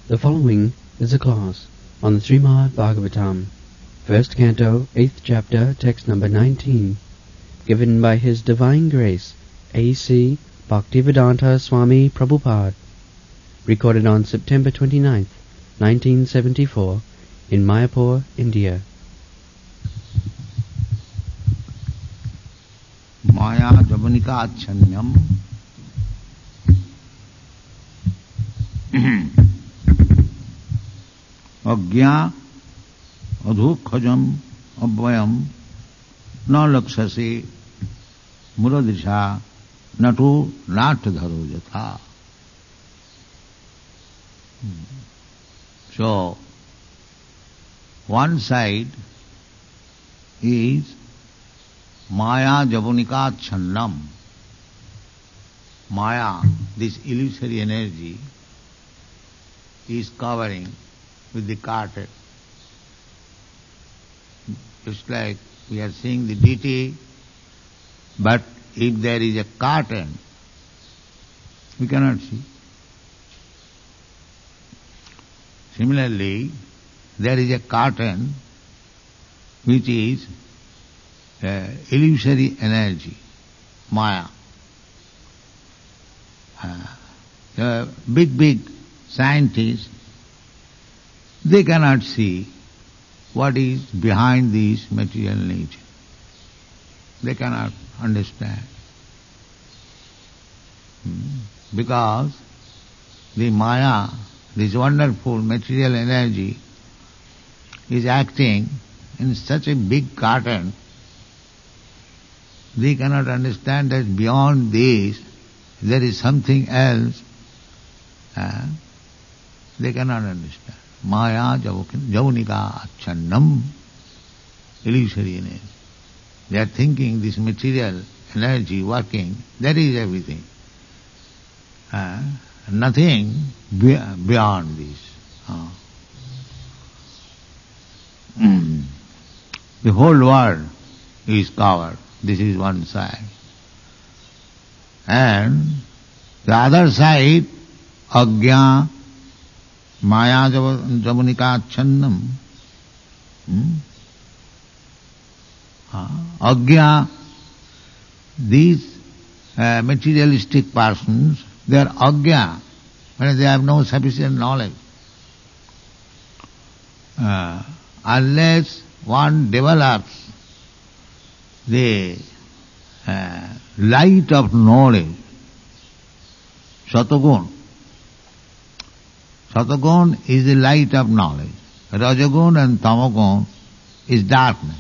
The following is a class on the Srimad Bhagavatam, first canto, 8th chapter, text number 19, given by His Divine Grace, A.C. Bhaktivedanta Swami Prabhupada, recorded on September 29th, 1974, in Mayapur, India. Maya Javanika Achanyam Agya Adhukhajam Abhayam Na Lakshasi Muradisha Natu Natadharu Jatha. So, one side is Maya Javanika Channam. Maya, this illusory energy, is covering with the curtain. Just like we are seeing the deity, but if there is a curtain, we cannot see. Similarly, there is a curtain which is illusory energy, Maya. The big scientists, they cannot see what is behind this material nature. They cannot understand. Because the Maya, this wonderful material energy, is acting in such a big curtain, they cannot understand that beyond this there is something else. They cannot understand. Maya Javanika Achannam, illusory energy. They are thinking this material energy working, that is everything. Nothing beyond this. The whole world is covered. This is one side. And the other side, Agya Maya Javanika Channam. Agya, these materialistic persons, they are Agya, when they have no sufficient knowledge. Unless one develops the light of knowledge, Satagun. Satagun is the light of knowledge. Rajagun and Tamagun is darkness.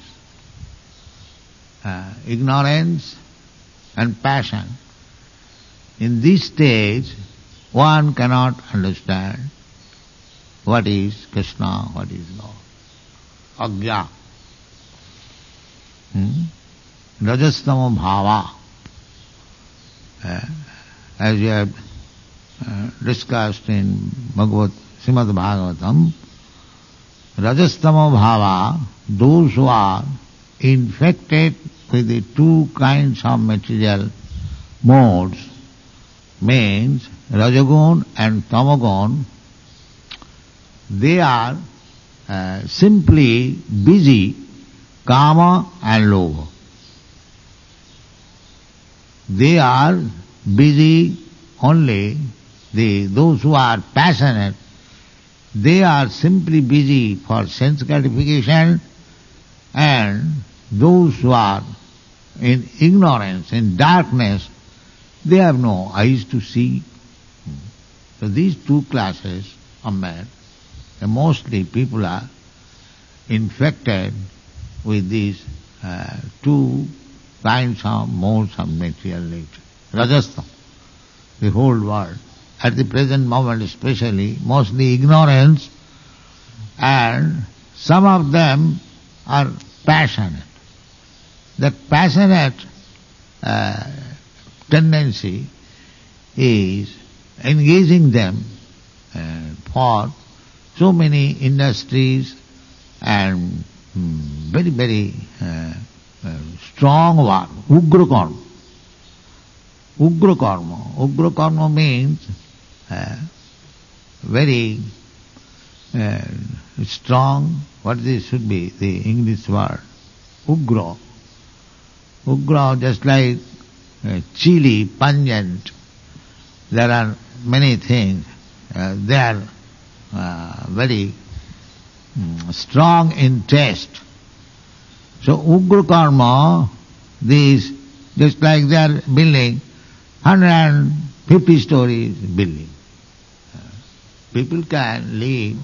Ignorance and passion. In this stage, one cannot understand what is Krishna, what is Lord. Agya. Rajastama bhava. As you have discussed in Srimad Bhagavatam, Rajastama bhava, those who are infected with the two kinds of material modes, means Rajagun and Tamagun, they are simply busy, Kama and Lobha. They are busy only, those who are passionate, they are simply busy for sense gratification, and those who are in ignorance, in darkness, they have no eyes to see. So these two classes of men, and mostly people are infected with these two kinds of modes of material nature. Rajastha, the whole world, at the present moment especially, mostly ignorance, and some of them are passionate. That passionate tendency is engaging them for so many industries and very strong work, Ugra Karma. Ugra Karma. Ugra Karma means very strong, what this should be, the English word, ugra. Ugra, just like chili, pungent. There are many things. They are very strong in taste. So ugra karma, these, just like they are building 150 stories building. People can live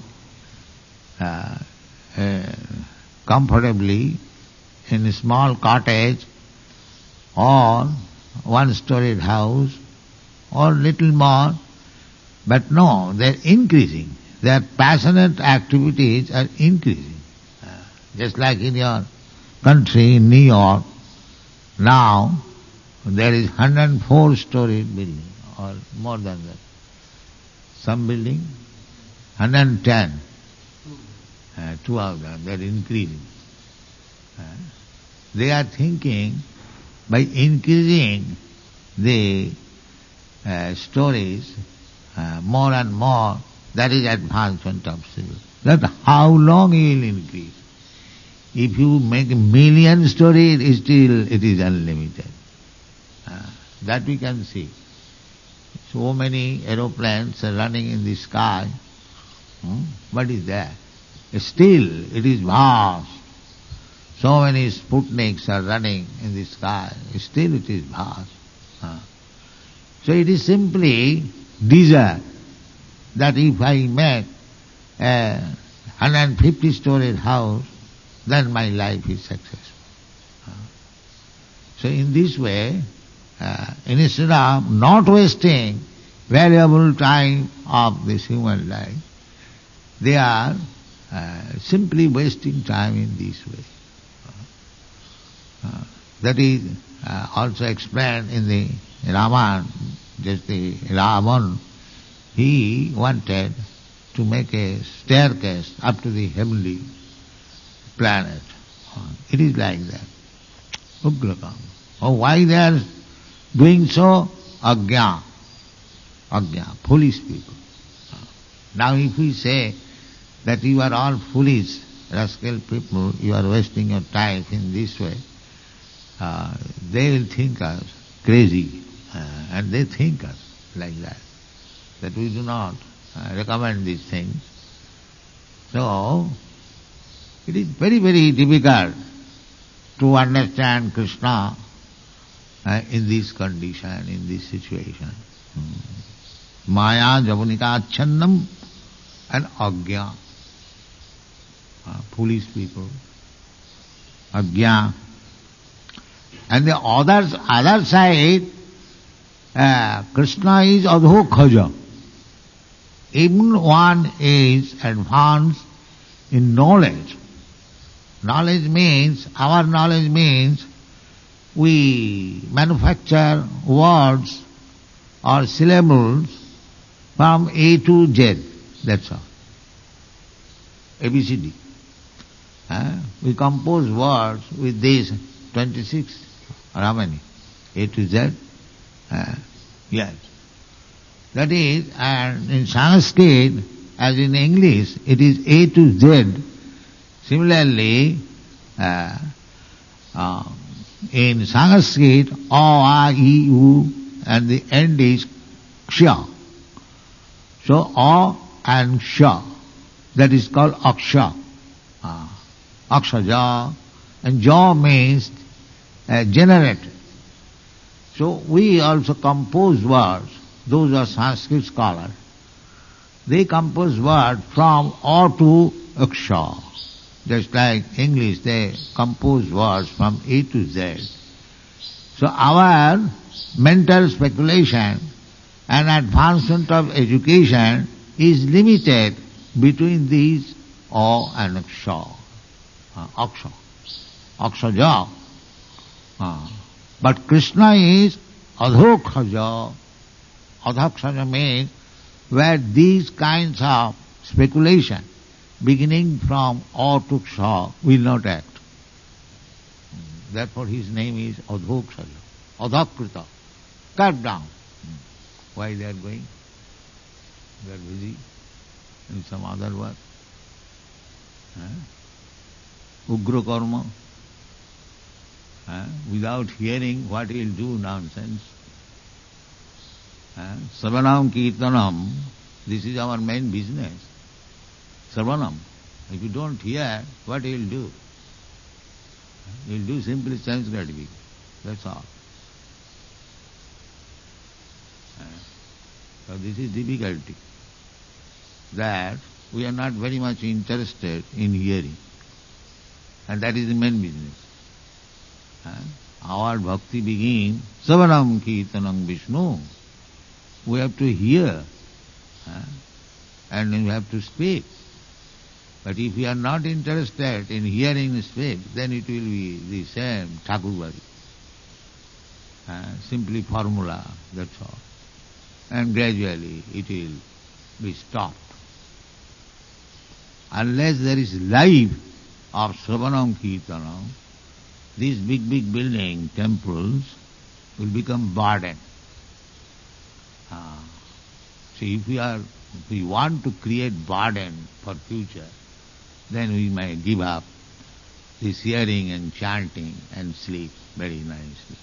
comfortably in a small cottage or one-storied house or little more, but no, they're increasing. Their passionate activities are increasing. Just like in your country, in New York, now there is 104-storied building or more than that. Some building, 110. Two of them, they are increasing. They are thinking by increasing the stories more and more, that is advancement of civil. That how long it will increase. If you make 1,000,000 stories, still it is unlimited. That we can see. So many aeroplanes are running in the sky. What is that? Still it is vast. So many Sputniks are running in the sky. Still it is vast. So it is simply desire that if I make a 150-storied house, then my life is successful. So in this way, instead of not wasting valuable time of this human life, they are simply wasting time in this way. That is also explained in the Ramayana. Just the Ravan, he wanted to make a staircase up to the heavenly planet. It is like that. Ugrakam. Oh, why they are doing so? Agya. Agya, foolish people. Now if we say that you are all foolish, rascal people, you are wasting your time in this way, they will think us crazy, and they think us like that we do not recommend these things. So, it is very, very difficult to understand Krishna in this condition, in this situation. Maya, Javanika, Chandam and Agya. Foolish people. Agya. And the other side, Krishna is Adhokhaja. Even one is advanced in knowledge. Our knowledge means we manufacture words or syllables from A to Z, that's all. ABCD. We compose words with these 26, or how many? A to Z? Yes. That is, and in Sanskrit, as in English, it is A to Z. Similarly, in Sanskrit, O, A, I, U, and the end is Ksha. So, O and Ksha, that is called Aksha. Akshaja, and Ja means generated. So we also compose words. Those are Sanskrit scholars. They compose words from O to Aksha. Just like English, they compose words from A to Z. So our mental speculation and advancement of education is limited between these O and Aksha. Aksha. Akshaja. But Krishna is Adhokhaja. Adhokhaja means where these kinds of speculation beginning from O to Ksha will not act. Therefore his name is Adhokhaja. Adhakrita. Cut down. Why they are going? They are busy in some other work. Ugra karma. Without hearing what he will do, nonsense. Sarvanam Kirtanam, this is our main business. Sarvanam. If you don't hear, what he will do? He will do simply sense gratification. That's all. So this is difficulty. That we are not very much interested in hearing. And that is the main business. Our bhakti begins, Savanam Kirtanam Vishnu. We have to hear and we have to speak. But if we are not interested in hearing the speech, then it will be the same Thakurvari. Simply formula, that's all. And gradually it will be stopped. Unless there is life of Sravanam Kirtanam, these big building, temples, will become burden. See, if we want to create burden for future, then we may give up this hearing and chanting and sleep very nicely.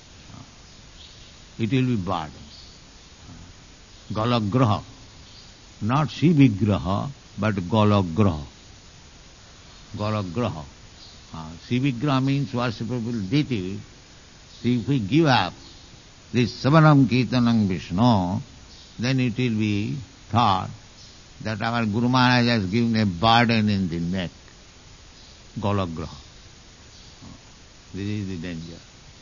It will be burden. Galagraha, not Shivigraha, but Galagraha. Galagraha. Shivigraha means worshipable deity. So if we give up this Savanam Kirtanam Vishnu, then it will be thought that our Guru Maharaj has given a burden in the neck. Galagraha. This is the danger.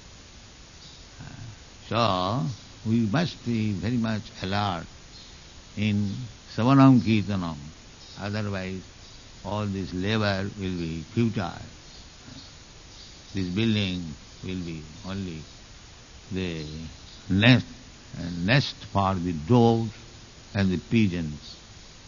So, we must be very much alert in Savanam Kirtanam. Otherwise, all this labor will be futile. This building will be only the nest for the doves and the pigeons.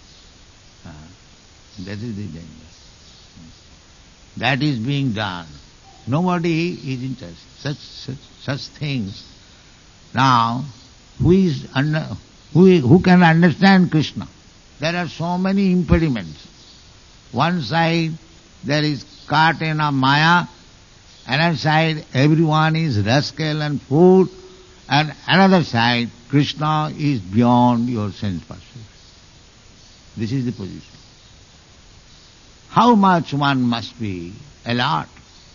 That is the danger. That is being done. Nobody is interested. Such things. Now, who can understand Krishna? There are so many impediments. One side there is curtain of Maya, another side everyone is rascal and fool, and another side Krishna is beyond your sense perception. This is the position. How much one must be alert?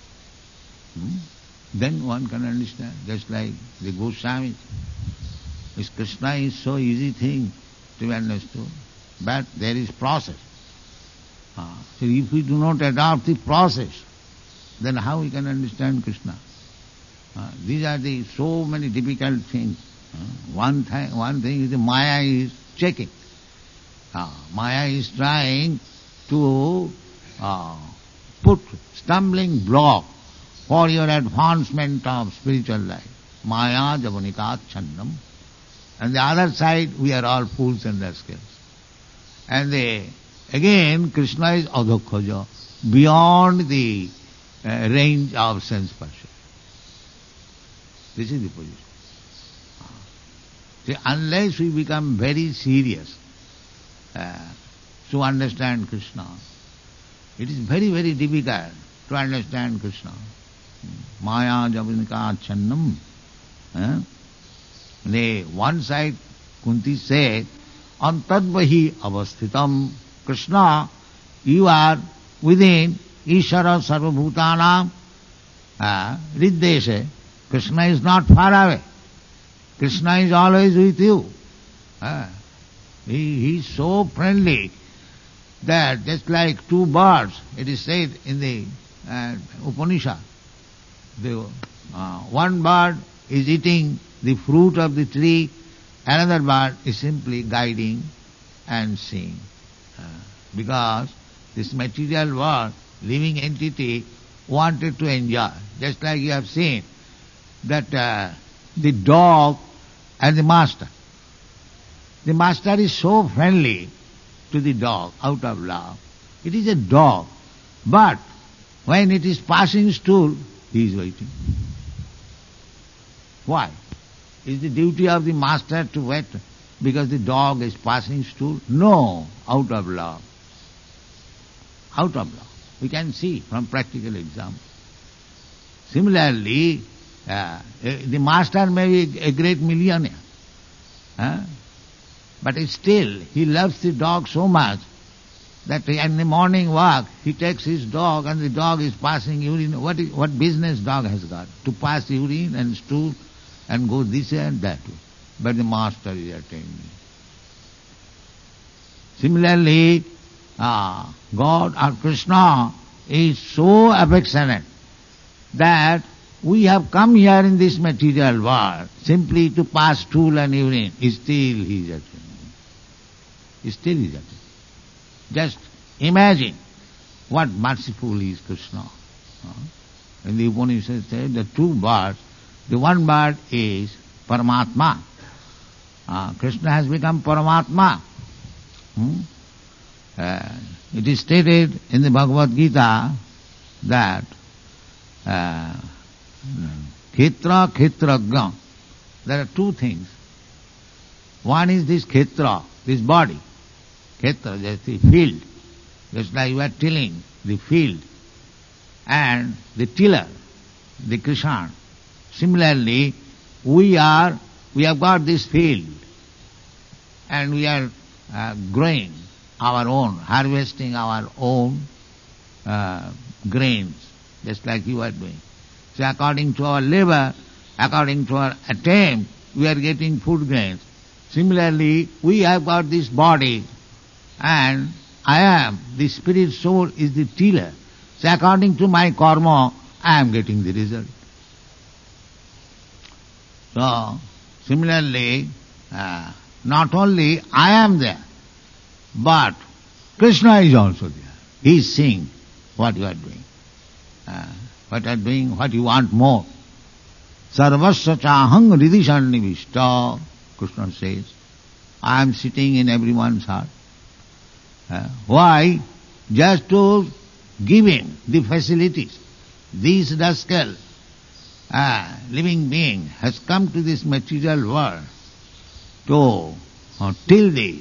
Then one can understand, just like the Goswami. This Krishna is so easy thing to be understood, but there is process. So if we do not adopt the process, then how we can understand Krishna? These are the so many difficult things. One thing is the Maya is checking. Maya is trying to put stumbling block for your advancement of spiritual life. Maya javanika channam. And the other side, we are all fools and rascals. And again, Krishna is adhokhaja, beyond the range of sense perception. This is the position. See, unless we become very serious to understand Krishna, it is very, very difficult to understand Krishna. Maya javanika channam. One side, Kunti said, Antadvahi avasthitam. Krishna, you are within Ishara Sarvabhutanam Riddeshe. Krishna is not far away. Krishna is always with you. He is so friendly that just like two birds, it is said in the Upanishad, one bird is eating the fruit of the tree, another bird is simply guiding and seeing. Because this material world, living entity, wanted to enjoy. Just like you have seen that the dog and the master. The master is so friendly to the dog out of love. It is a dog. But when it is passing stool, he is waiting. Why? Is the duty of the master to wait because the dog is passing stool? No, out of love. out of law. We can see from practical example. Similarly, the master may be a great millionaire, but still he loves the dog so much that in the morning walk he takes his dog and the dog is passing urine. What business dog has got? To pass urine and stool and go this way and that way. But the master is attending. Similarly, God or Krishna is so affectionate that we have come here in this material world simply to pass stool and urine. Still he is attending. Still he is attending. Just imagine what merciful is Krishna. In the Upanishad said the two birds, the one bird is Paramatma. Krishna has become Paramatma. It is stated in the Bhagavad Gita that Khetra, Khetragya. There are two things. One is this Khetra, this body. Khetra, that's the field. Just like you are tilling the field. And the tiller, the Krishan. Similarly, we have got this field. And we are growing our own, harvesting our own grains, just like you are doing. So according to our labor, according to our attempt, we are getting food grains. Similarly, we have got this body, and I am, the spirit soul is the tiller. So according to my karma, I am getting the result. So, similarly, not only I am there, but Krishna is also there. He is seeing what you are doing. What you are doing, what you want more. Sarvasya chahang ridisannivishta, Krishna says. I am sitting in everyone's heart. Why? Just to give him the facilities. This rascal, living being, has come to this material world to till the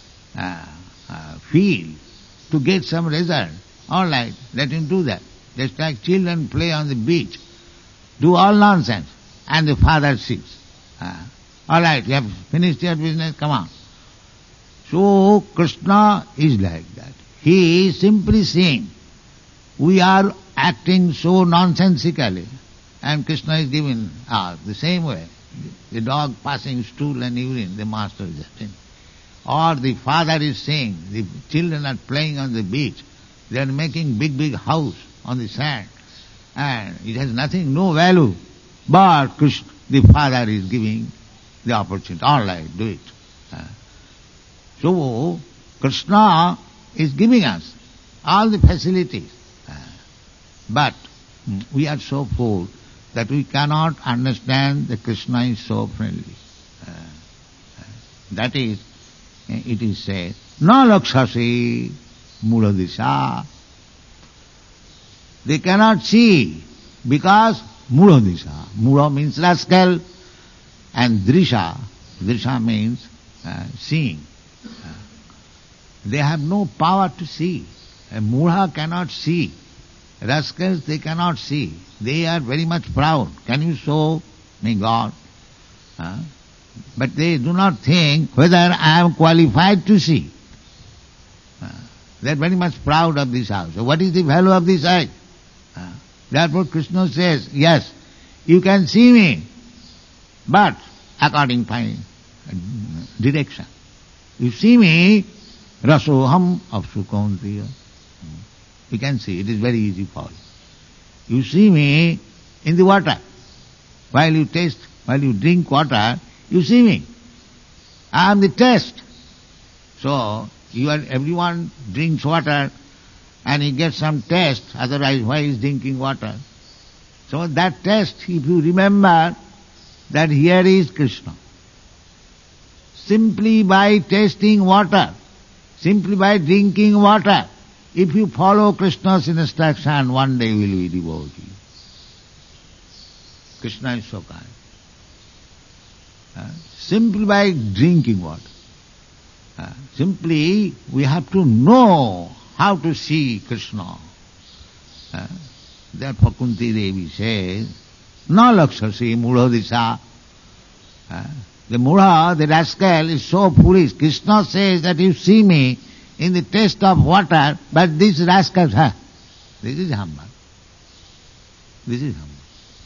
field to get some result. All right, let him do that. Just like children play on the beach, do all nonsense, and the father sits. All right, you have finished your business, come on. So Krishna is like that. He is simply saying, we are acting so nonsensically, and Krishna is giving the same way. The dog passing stool and urine, the master is attending. Or the father is saying, the children are playing on the beach, they are making big house on the sand, and it has nothing, no value, but Krishna, the father is giving the opportunity. All right, do it. So, Krishna is giving us all the facilities, but we are so poor that we cannot understand that Krishna is so friendly. That is, it is said, na lakshasi muladisha. They cannot see because muladisha. Mula means rascal, and drisha means seeing. They have no power to see. A mula cannot see. Rascals, they cannot see. They are very much proud. Can you show me God? But they do not think whether I am qualified to see. They are very much proud of this house. So what is the value of this eye? Therefore Krishna says, yes, you can see me, but according to my direction. You see me, rasoham apsu kaunteya. You can see, it is very easy for you. You see me in the water. While you drink water, you see me. I am the taste. So, everyone drinks water and he gets some taste, otherwise why is drinking water? So that taste, if you remember that here is Krishna. Simply by tasting water, simply by drinking water, if you follow Krishna's instruction, one day will be devotee. Krishna is so kind. Simply by drinking water. Simply we have to know how to see Krishna. Uh, Therefore Kunti Devi says, Na lakshasi mudha disha. The mudha, the rascal, is so foolish. Krishna says that you see me in the taste of water, but this rascal, this is humble. This is humble.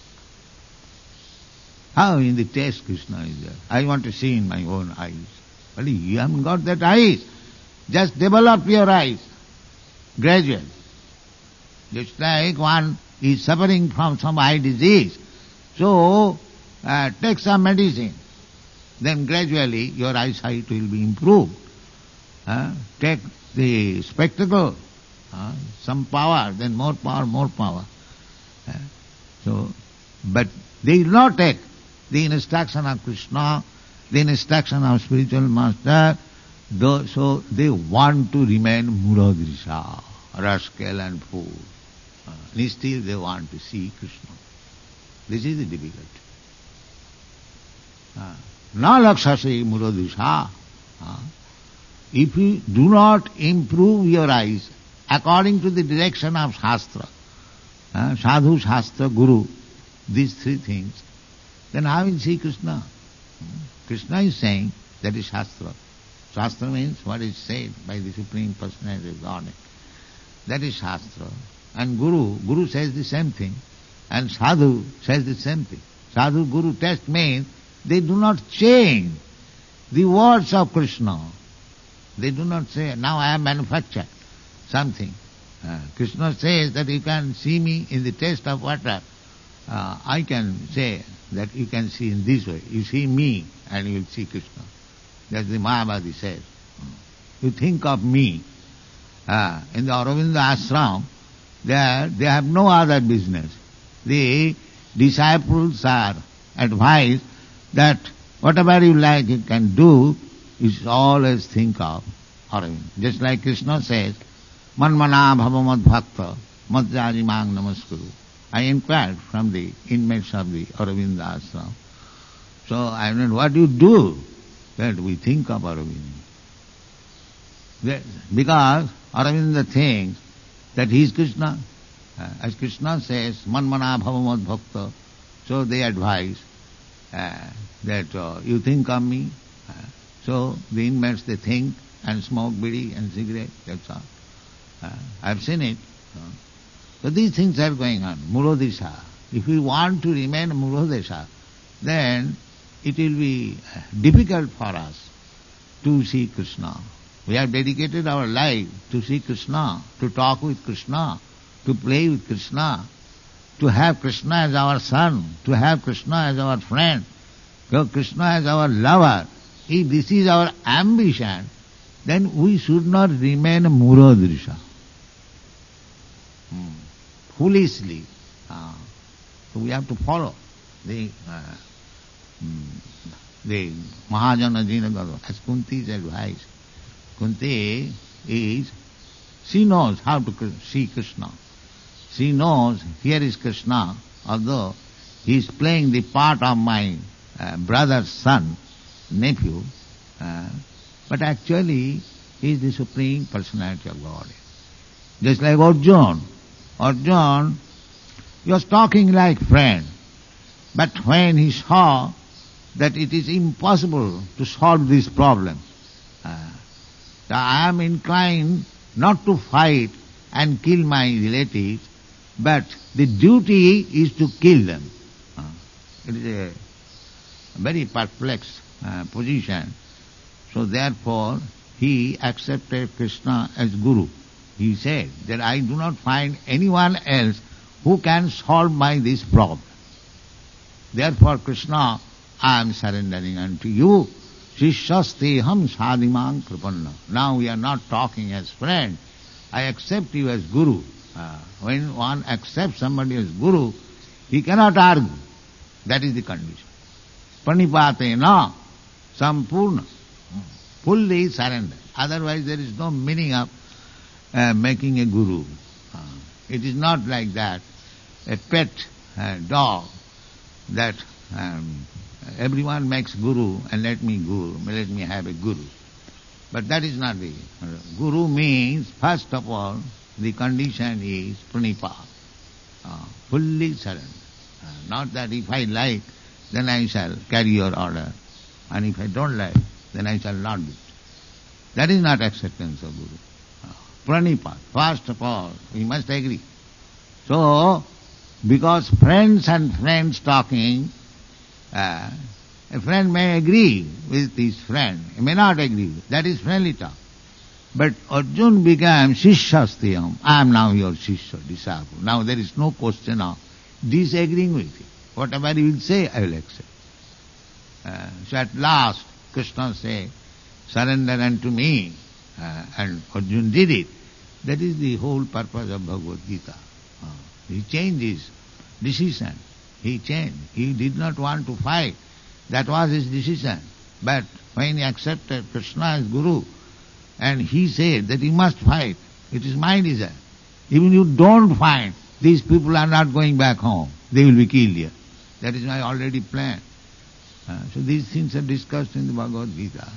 How in the taste Krishna is there? I want to see in my own eyes. But you haven't got that eyes. Just develop your eyes gradually. Just like one is suffering from some eye disease. So, take some medicine. Then gradually your eyesight will be improved. Take the spectacle, some power, then more power, more power. But they will not take the instruction of Krishna, the instruction of spiritual master, so they want to remain muradrisha, rascal and fool. And still they want to see Krishna. This is the difficulty. Na lakshasi muradrisha. If you do not improve your eyes according to the direction of Shastra, Sadhu, Shastra, Guru, these three things, then how will you see Krishna? Krishna is saying that is Shastra. Shastra means what is said by the Supreme Personality of Godhead. That is Shastra. And Guru says the same thing. And Sadhu says the same thing. Sadhu, Guru test means they do not change the words of Krishna. They do not say, now I have manufactured something. Krishna says that you can see me in the taste of water. I can say that you can see in this way. You see me and you will see Krishna. That's the Mayavadi says. You think of me. In the Aurobindo ashram, they have no other business. The disciples are advised that whatever you like you can do, you should always think of Aurobindo. Just like Krishna says, Manmana bhava madbhakta madjari mang namaskuru. I inquired from the inmates of the Aurobindo ashram. So I mean, what do you do? That we think of Aurobindo. Because Aurobindo thinks that he is Krishna. As Krishna says, Manmana bhava madbhakta. So they advise that you think of me. So the inmates, they think and smoke bidi and cigarette, that's all. I've seen it. So these things are going on. Murodesha. If we want to remain Murodesha, then it will be difficult for us to see Krishna. We have dedicated our life to see Krishna, to talk with Krishna, to play with Krishna, to have Krishna as our son, to have Krishna as our friend, to have Krishna as our lover. If this is our ambition, then we should not remain Murodrisha. Foolishly. So we have to follow the Mahajana Jinagara as Kunti's advice. Kunti she knows how to see Krishna. She knows here is Krishna, although he is playing the part of my brother's son, nephew, but actually he is the Supreme Personality of Godhead. Just like Arjuna. Arjuna was talking like friend, but when he saw that it is impossible to solve this problem, I am inclined not to fight and kill my relatives, but the duty is to kill them. It is a very perplexed position. So therefore, he accepted Krishna as Guru. He said that I do not find anyone else who can solve this problem. Therefore, Krishna, I am surrendering unto you. Shishasteham sadhimang kripanna. Now we are not talking as friends. I accept you as Guru. When one accepts somebody as Guru, he cannot argue. That is the condition. Pranipatena sampurna. Fully surrender. Otherwise there is no meaning of making a Guru. It is not like that. A pet dog that everyone makes Guru and let me have a Guru. But that is not the Guru means, first of all, the condition is pranipat, fully surrender. Not that if I like, then I shall carry your order, and if I don't like, then I shall not do it. That is not acceptance of Guru. Pranipat, first of all, we must agree. So, because friends and friends talking, a friend may agree with his friend, he may not agree with. That is friendly talk. But Arjun became Shishyastiyam. I am now your Shishya, disciple. Now there is no question of disagreeing with him. Whatever he will say, I will accept. So at last, Krishna said, surrender unto me, and Arjun did it. That is the whole purpose of Bhagavad Gita. He changed his decision. He changed. He did not want to fight. That was his decision. But when he accepted Krishna as Guru, and he said that he must fight, it is my desire. Even you don't fight, these people are not going back home. They will be killed here. That is my already plan. So these things are discussed in the Bhagavad Gita.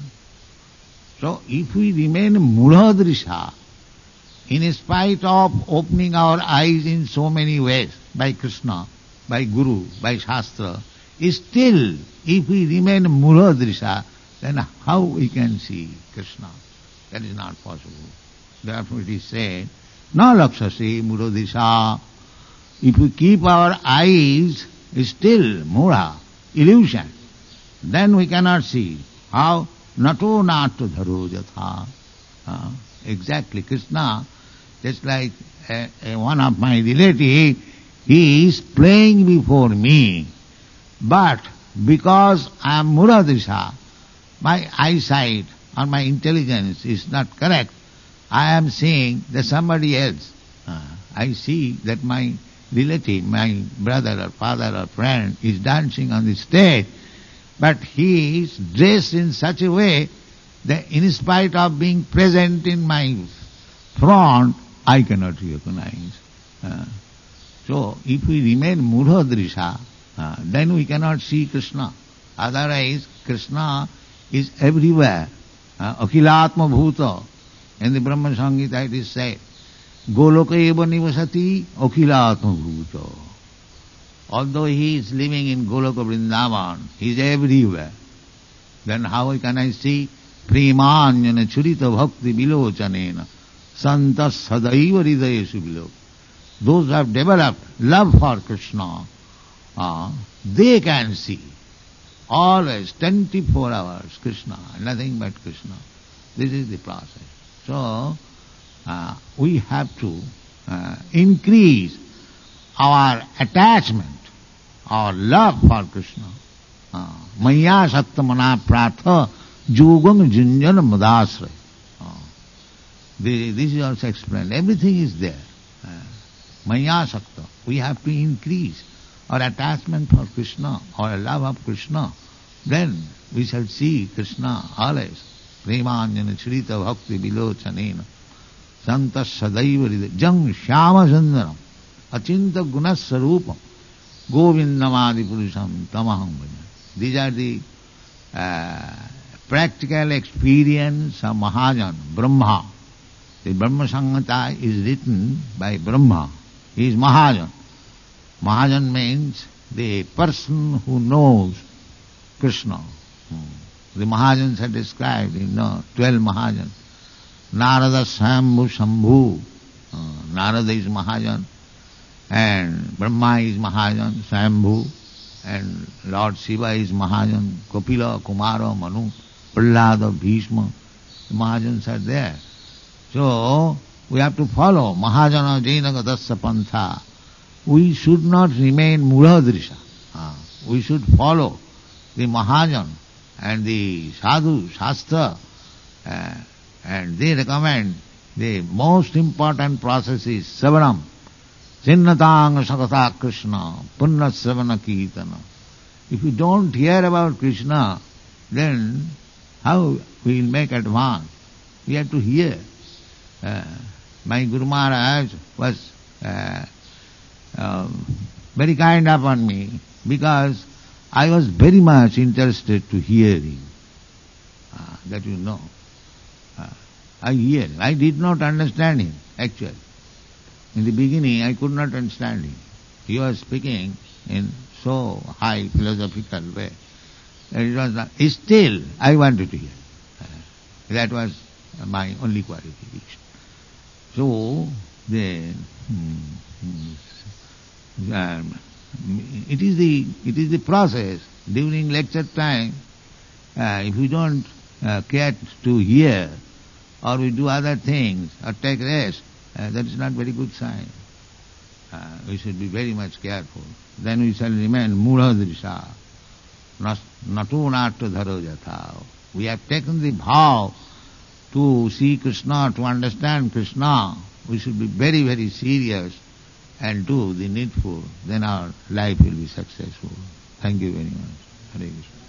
So if we remain murhadrisha, in spite of opening our eyes in so many ways, by Krishna, by Guru, by Shastra, still, if we remain murhadrisha, then how we can see Krishna? That is not possible. Therefore it is said, na lakshasi murhadrisha. If we keep our eyes still, mura, illusion, then we cannot see. How? Nato nato dharo jatha. Exactly, Krishna, just like one of my relatives, he is playing before me. But because I am Muradrisha, my eyesight or my intelligence is not correct, I am seeing that somebody else. I see that my relative, my brother or father or friend is dancing on the stage, but he is dressed in such a way that in spite of being present in my front, I cannot recognize. So, if we remain murhadrisha, then we cannot see Krishna. Otherwise, Krishna is everywhere. Akhilatma bhuta. In the Brahma Samhita it is said, Goloka eva nivasati akhilatma bhuta. Although he is living in Goloka Vrindavan, he is everywhere. Then how can I see Premanyana churita bhakti vilochanena santas sadaiva hridayeshu bilo. Those who have developed love for Krishna, they can see always 24 hours Krishna, nothing but Krishna. This is the process. So, we have to increase our attachment, our love for Krishna. Maya sattamana pratha jugam junjana madasra. This is also explained. Everything is there. Maya sakta. We have to increase our attachment for Krishna, our love of Krishna. Then we shall see Krishna always. Premanjana chirita bhakti vilochanena santas sadaiva hridaya jang shyama sundaram achinta gunasarupam govindamadi purusham tamaham bhajan. These are the practical experience of Mahajan, Brahma. The Brahma Samhita is written by Brahma. He is Mahajan. Mahajan means the person who knows Krishna. The Mahajans are described in 12 Mahajans. Narada Swambhu Shambhu. Narada is Mahajan, and Brahma is Mahajan, Swambhu, and Lord Shiva is Mahajan, Kapila, Kumara, Manu, Prahlada, Bhishma. The Mahajans are there. So, we have to follow Mahajana Jainaka Dasya Pantha. We should not remain Murhadrisha. We should follow the Mahajan and the Sadhu, Shastra, and they recommend the most important process is Savanam. Chinnatang Sakata Krishna, Punna Savana Kirtana. If we don't hear about Krishna, then how we will make advance? We have to hear. My Guru Maharaj was very kind upon me because I was very much interested to hear him. That you know. I hear. I did not understand him, actually. In the beginning, I could not understand him. He was speaking in so high philosophical way. And it was not, still, I wanted to hear. That was my only qualification. So, then, it is the process. During lecture time, if we don't care to hear, or we do other things, or take rest, that is not very good sign. We should be very much careful. Then we shall remain mudha-drisha, natu natu dharo jatha. We have taken the vow to see Krishna, to understand Krishna. We should be very, very serious and do the needful. Then our life will be successful. Thank you very much. Hare Krishna.